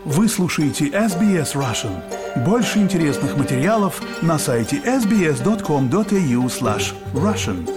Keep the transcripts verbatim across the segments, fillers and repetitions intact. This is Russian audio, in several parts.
Вы слушаете эс би эс Russian. Больше интересных материалов на сайте эс би эс точка ком точка эй ю слэш Russian.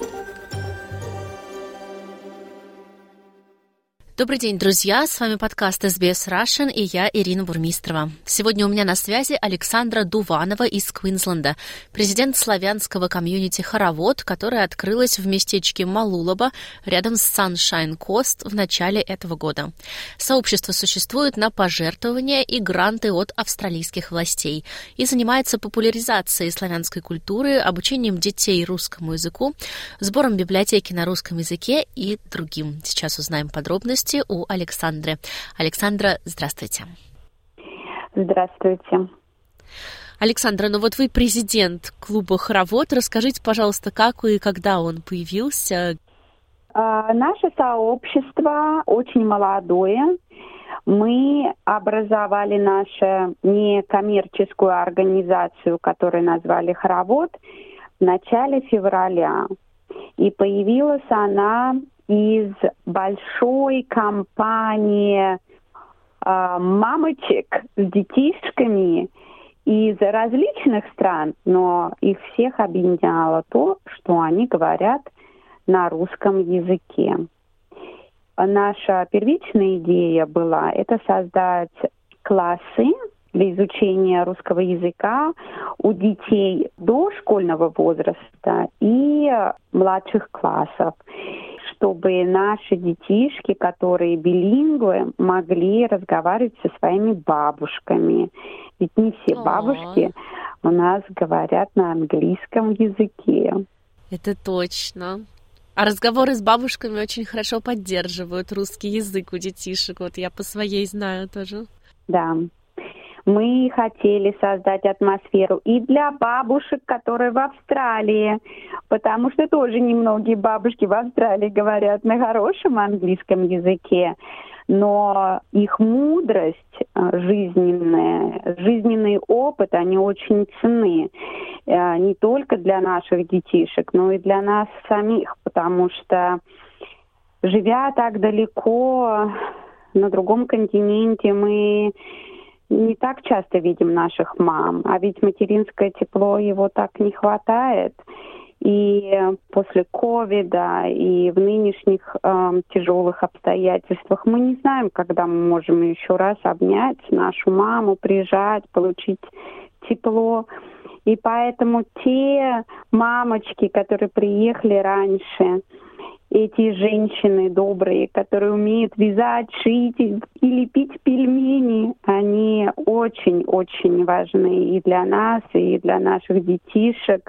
Добрый день, друзья! С вами подкаст эс би эс Russian и я, Ирина Бурмистрова. Сегодня у меня на связи Александра Дуванова из Квинсленда, президент славянского комьюнити «Хоровод», которое открылось в местечке Малулаба рядом с Sunshine Coast в начале этого года. Сообщество существует на пожертвования и гранты от австралийских властей и занимается популяризацией славянской культуры, обучением детей русскому языку, сбором библиотеки на русском языке и другим. Сейчас узнаем подробности у Александры. Александра, здравствуйте. Здравствуйте. Александра, ну вот вы президент клуба «Хоровод». Расскажите, пожалуйста, как и когда он появился? А, наше сообщество очень молодое. Мы образовали нашу некоммерческую организацию, которую назвали «Хоровод», в начале февраля. И появилась она из большой компании э, мамочек с детишками из различных стран, но их всех объединяло то, что они говорят на русском языке. Наша первичная идея была это создать классы для изучения русского языка у детей дошкольного возраста и младших классов, чтобы наши детишки, которые билингвы, могли разговаривать со своими бабушками. Ведь не все О-о-о. бабушки у нас говорят на английском языке. Это точно. А разговоры с бабушками очень хорошо поддерживают русский язык у детишек. Вот я по своей знаю тоже. Да. Мы хотели создать атмосферу и для бабушек, которые в Австралии, потому что тоже немногие бабушки в Австралии говорят на хорошем английском языке, но их мудрость жизненная, жизненный опыт, они очень ценны не только для наших детишек, но и для нас самих, потому что, живя так далеко на другом континенте, мы не так часто видим наших мам, а ведь материнское тепло его так не хватает. И после ковида, и в нынешних э, тяжелых обстоятельствах мы не знаем, когда мы можем еще раз обнять нашу маму, прижать, получить тепло. И поэтому те мамочки, которые приехали раньше, эти женщины добрые, которые умеют вязать, шить и лепить пельмени, они очень-очень важны и для нас, и для наших детишек.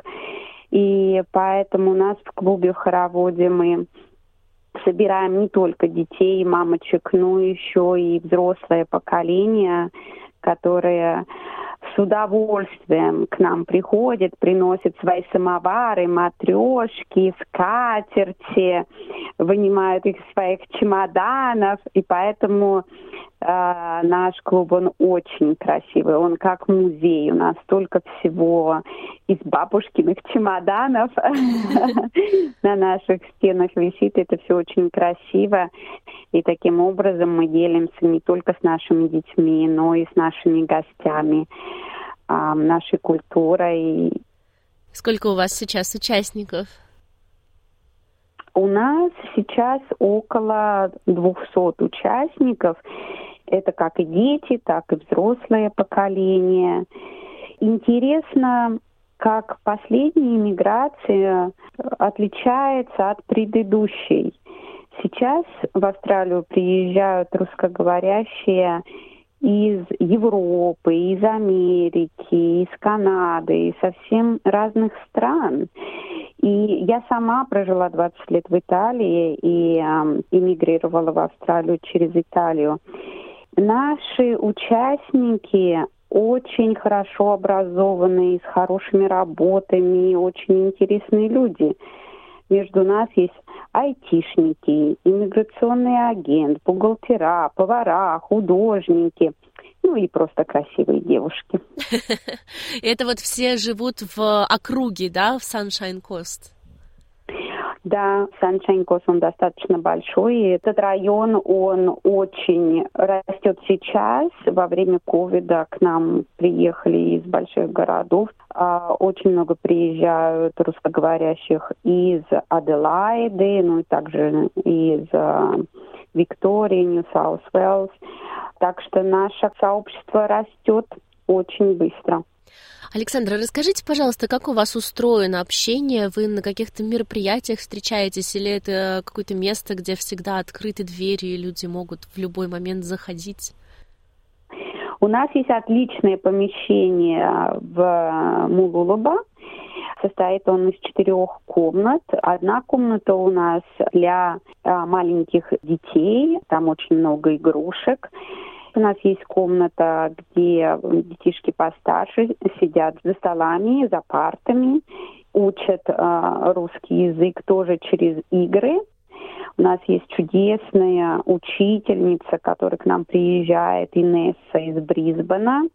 И поэтому у нас в клубе в Хороводе мы собираем не только детей и мамочек, но еще и взрослое поколение, которые с удовольствием к нам приходят, приносят свои самовары, матрешки, скатерти, вынимают их из своих чемоданов. И поэтому э, наш клуб, он очень красивый, он как музей. У нас столько всего из бабушкиных чемоданов на наших стенах висит. Это все очень красиво. И таким образом мы делимся не только с нашими детьми, но и с нашими гостями, нашей культурой. Сколько у вас сейчас участников? У нас сейчас около двухсот участников. Это как и дети, так и взрослое поколение. Интересно, как последняя миграция отличается от предыдущей. Сейчас в Австралию приезжают русскоговорящие из Европы, из Америки, из Канады, из совсем разных стран. И я сама прожила двадцать лет в Италии и э, эмигрировала в Австралию через Италию. Наши участники очень хорошо образованные, с хорошими работами, очень интересные люди. Между нас есть айтишники, иммиграционный агент, бухгалтера, повара, художники, ну и просто красивые девушки. Это вот все живут в округе, да, в Sunshine Coast? Да, Саншенкос, он достаточно большой. И этот район, он очень растет сейчас. Во время ковида к нам приехали из больших городов. Очень много приезжают русскоговорящих из Аделаиды, ну и также из Виктории, Нью-Саус-Уэльс. Так что наше сообщество растет очень быстро. Александра, расскажите, пожалуйста, как у вас устроено общение? Вы на каких-то мероприятиях встречаетесь или это какое-то место, где всегда открыты двери и люди могут в любой момент заходить? У нас есть отличное помещение в Мулулуба. Состоит он из четырех комнат. Одна комната у нас для маленьких детей. Там очень много игрушек. У нас есть комната, где детишки постарше сидят за столами, за партами, учат э, русский язык тоже через игры. У нас есть чудесная учительница, которая к нам приезжает, Инесса из Брисбена,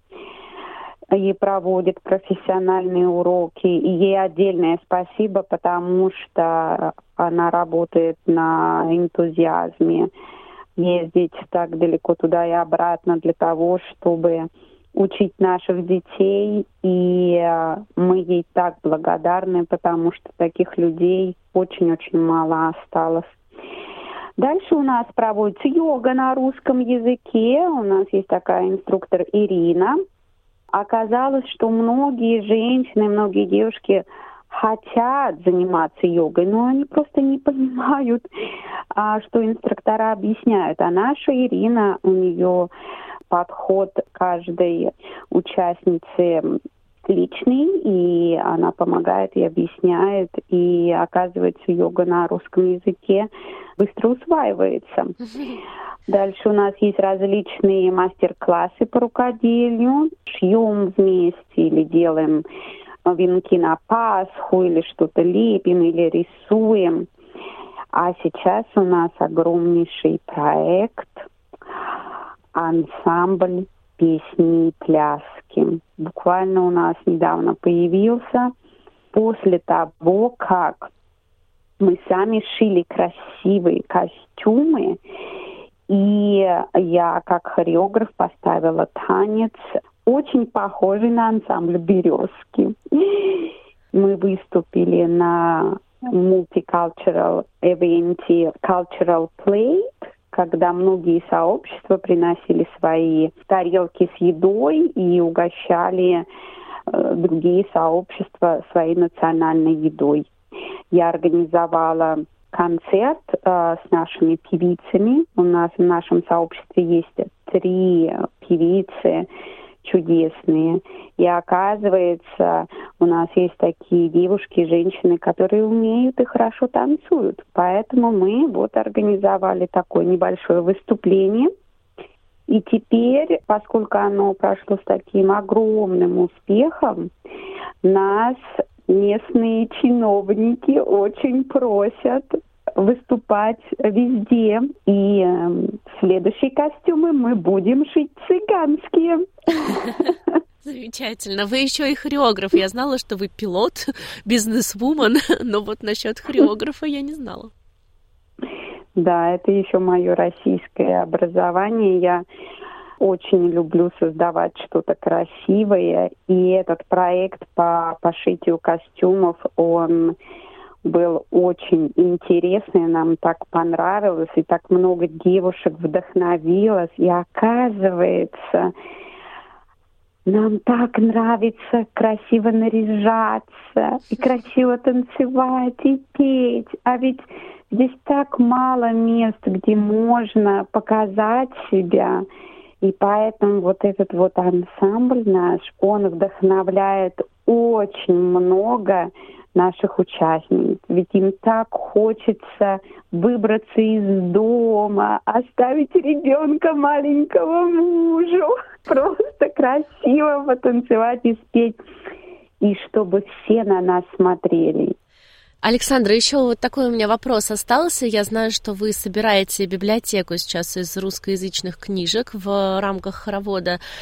и проводит профессиональные уроки. И ей отдельное спасибо, потому что она работает на энтузиазме. Ездить так далеко туда и обратно для того, чтобы учить наших детей. И мы ей так благодарны, потому что таких людей очень-очень мало осталось. Дальше у нас проводится йога на русском языке. У нас есть такая инструктор Ирина. Оказалось, что многие женщины, многие девушки хотят заниматься йогой, но они просто не понимают, а, что инструктора объясняют. А наша Ирина, у нее подход каждой участнице личный, и она помогает и объясняет, и оказывается, йога на русском языке быстро усваивается. Дальше у нас есть различные мастер-классы по рукоделию. Шьем вместе или делаем венки на Пасху, или что-то лепим, или рисуем. А сейчас у нас огромнейший проект «Ансамбль песни и пляски». Буквально у нас недавно появился после того, как мы сами шили красивые костюмы, и я как хореограф поставила танец, очень похожий на ансамбль «Березки». Мы выступили на multicultural event Cultural Plate, когда многие сообщества приносили свои тарелки с едой и угощали э, другие сообщества своей национальной едой. Я организовала концерт э, с нашими певицами. У нас в нашем сообществе есть три певицы чудесные. И оказывается, у нас есть такие девушки, женщины, которые умеют и хорошо танцуют. Поэтому мы вот организовали такое небольшое выступление. И теперь, поскольку оно прошло с таким огромным успехом, нас местные чиновники очень просят выступать везде. И э, следующие костюмы мы будем шить цыганские. Замечательно. Вы еще и хореограф. Я знала, что вы пилот, бизнес-вумен, но вот насчет хореографа я не знала. Да, это еще мое российское образование. Я очень люблю создавать что-то красивое. И этот проект по пошитию костюмов, он был очень интересный, нам так понравилось, и так много девушек вдохновилось. И оказывается, нам так нравится красиво наряжаться, и красиво танцевать, и петь. А ведь здесь так мало мест, где можно показать себя. И поэтому вот этот вот ансамбль наш, он вдохновляет очень много наших участниц. Ведь им так хочется выбраться из дома, оставить ребенка маленького мужу, просто красиво потанцевать и спеть, и чтобы все на нас смотрели. Александра, еще вот такой у меня вопрос остался. Я знаю, что вы собираете библиотеку сейчас из русскоязычных книжек в рамках хоровода.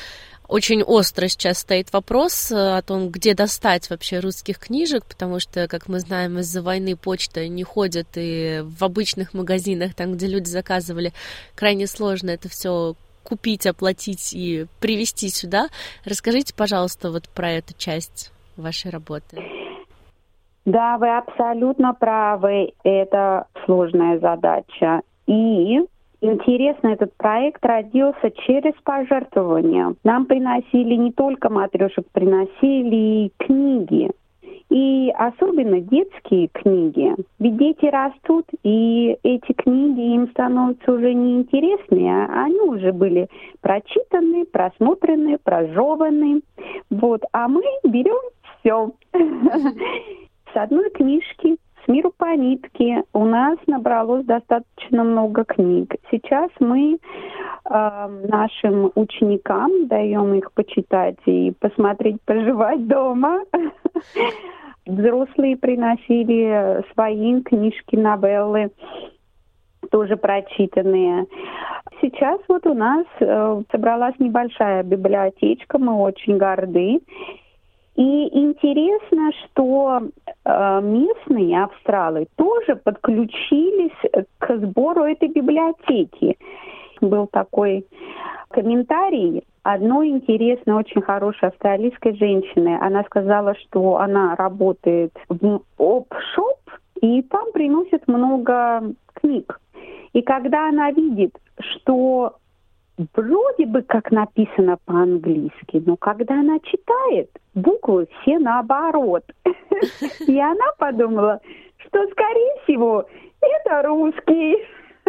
Очень остро сейчас стоит вопрос о том, где достать вообще русских книжек, потому что, как мы знаем, из-за войны почта не ходит, и в обычных магазинах, там, где люди заказывали, крайне сложно это все купить, оплатить и привезти сюда. Расскажите, пожалуйста, вот про эту часть вашей работы. Да, вы абсолютно правы. Это сложная задача. И интересно, этот проект родился через пожертвования. Нам приносили не только матрешек, приносили книги. И особенно детские книги. Ведь дети растут, и эти книги им становятся уже неинтересны. Они уже были прочитаны, просмотрены, прожеваны. Вот. А мы берем все. С одной книжки, с миру по нитке, у нас набралось достаточно много книг. Сейчас мы э, нашим ученикам даем их почитать и посмотреть, пожевать дома. Взрослые приносили свои книжки, новеллы, тоже прочитанные. Сейчас вот у нас э, собралась небольшая библиотечка, мы очень горды. И интересно, что э, местные австралы тоже подключились к сбору этой библиотеки. Был такой комментарий одной интересной, очень хорошей австралийской женщины. Она сказала, что она работает в оп-шоп, и там приносят много книг. И когда она видит, что вроде бы как написано по-английски, но когда она читает, буквы все наоборот. И она подумала, что, скорее всего, это русский.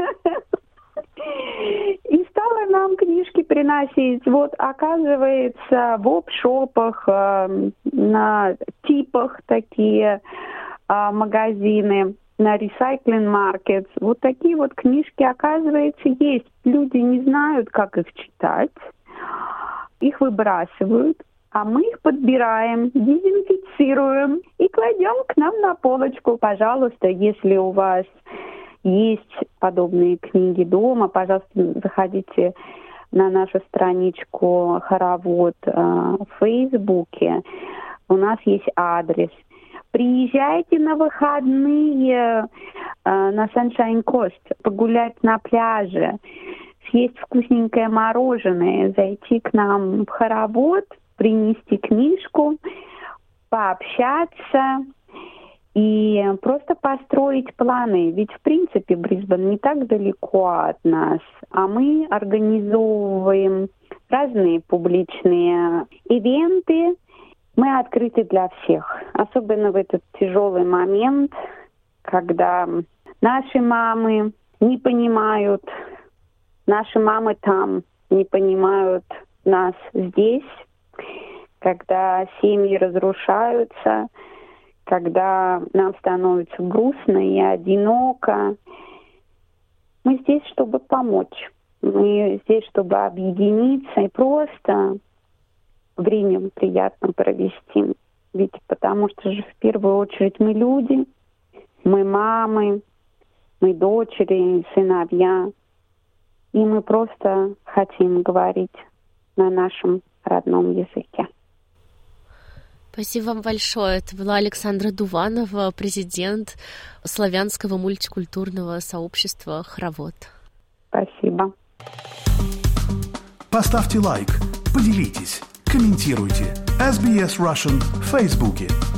И стала нам книжки приносить. Вот, оказывается, в оп-шопах, э, на типах такие э, магазины, на recycling markets. Вот такие вот книжки, оказывается, есть. Люди не знают, как их читать. Их выбрасывают, а мы их подбираем, дезинфицируем и кладем к нам на полочку. Пожалуйста, если у вас есть подобные книги дома, пожалуйста, заходите на нашу страничку «Хоровод» в Фейсбуке. У нас есть адрес. Приезжайте на выходные э, на Sunshine Coast, погулять на пляже, съесть вкусненькое мороженое, зайти к нам в хоровод, принести книжку, пообщаться и просто построить планы. Ведь, в принципе, Брисбен не так далеко от нас, а мы организовываем разные публичные ивенты. Мы открыты для всех, особенно в этот тяжелый момент, когда наши мамы не понимают, наши мамы там не понимают нас здесь, когда семьи разрушаются, когда нам становится грустно и одиноко. Мы здесь, чтобы помочь. Мы здесь, чтобы объединиться и просто время приятно провести. Ведь потому что же в первую очередь мы люди, мы мамы, мы дочери, сыновья. И мы просто хотим говорить на нашем родном языке. Спасибо вам большое. Это была Александра Дуванова, президент славянского мультикультурного сообщества «Хоровод». Спасибо. Поставьте лайк, поделитесь, комментируйте. эс би эс Russian в Фейсбуке.